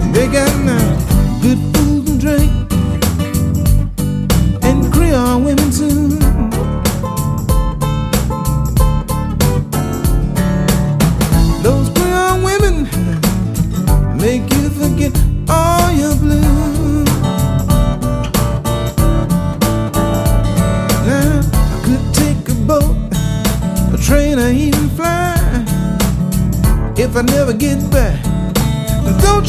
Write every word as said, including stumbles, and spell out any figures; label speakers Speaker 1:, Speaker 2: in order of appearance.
Speaker 1: They got now good food and drink, and Creole women too. Those Creole women make you forget all your blues. Now I could take a boat, a train, or even fly if I never get back. Don't